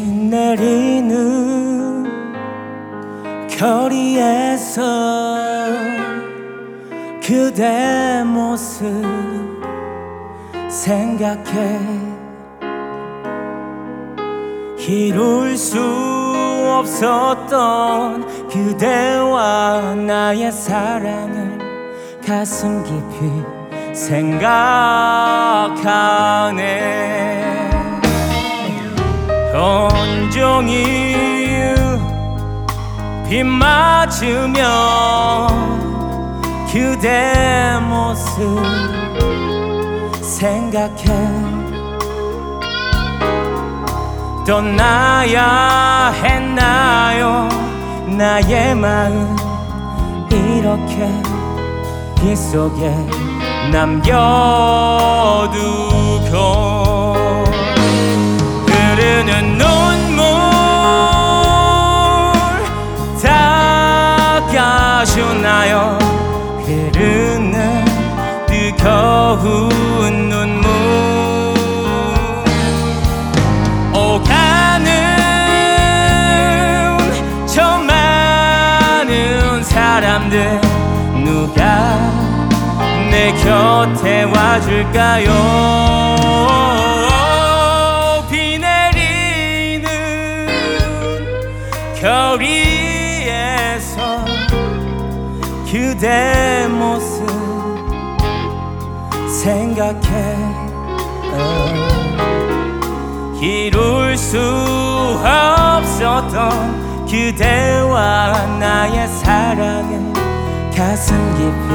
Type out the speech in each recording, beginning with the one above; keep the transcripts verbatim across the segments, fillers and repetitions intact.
내리는 거리에서 그대 모습 생각해. 이룰 수 없었던 그대와 나의 사랑을 가슴 깊이 생각하네. 온종일 비 맞으며 그대 모습 생각해. 떠나야 했나요? 나의 마음 이렇게 비 속에 남겨두고. 흐르는 눈물 닦아주나요? 흐르는 뜨거운 눈물. 오가는 저 많은 사람들 누가 내 곁에 와줄까요? 비 내리는 거리에서 그대 모습 생각해. 어. 이룰 수 없었던 그대와 나의 사랑을 가슴 깊이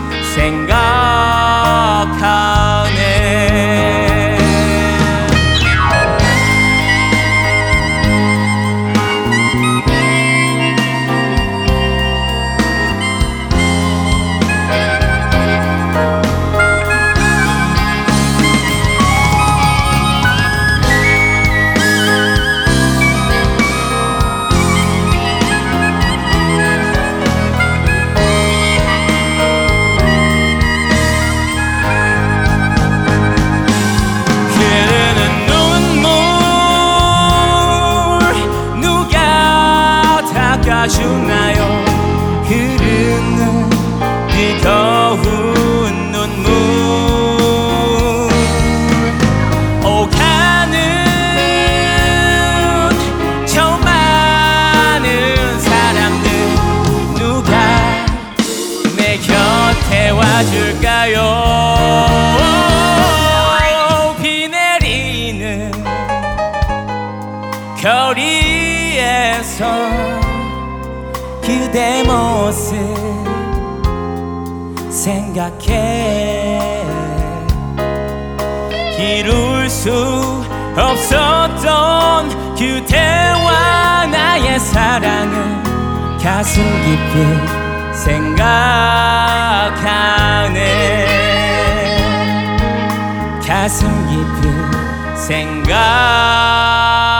생각하네. 주나요? 흐르는 뜨거운 눈물. 오가는 저 많은 사람들 누가 내 곁에 와줄까요? 비 내리는 거리에서 그대 모습 생각해. 이룰 수 없었던 그대와 나의 사랑을 가슴 깊이 생각하네. 가슴 깊이 생각